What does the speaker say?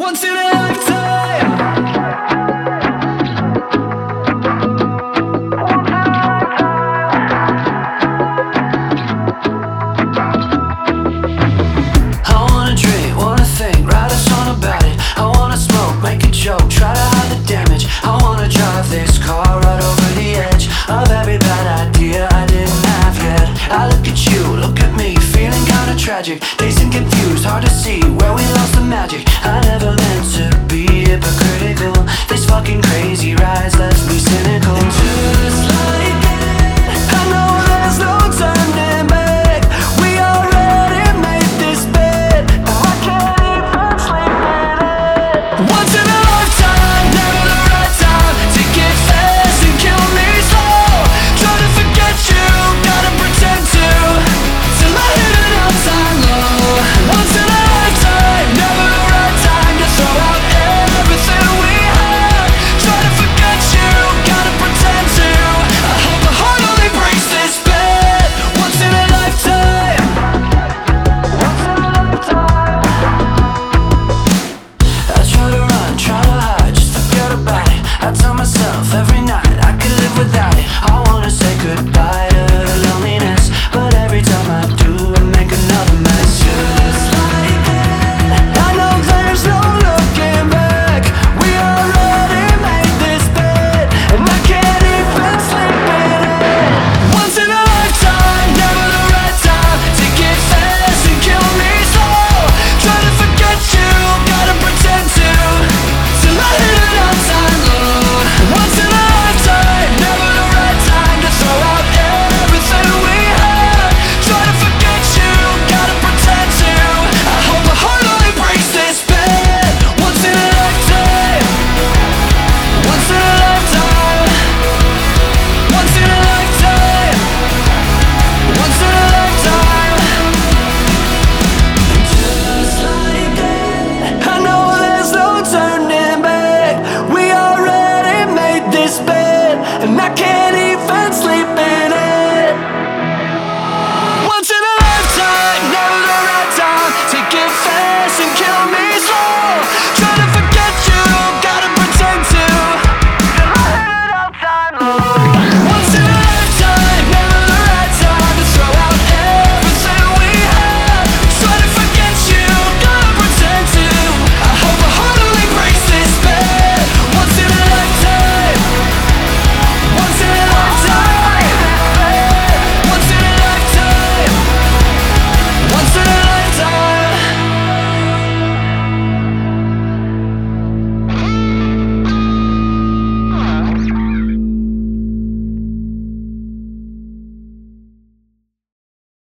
Once in a lifetime. I wanna drink, wanna think, write a song about it. I wanna smoke, make a joke, try to hide the damage. I wanna drive this car right over the edge of every bad idea I didn't have yet. I look at you, look at me, feeling kinda tragic, dazed and confused, hard to see where we lost the magic. I never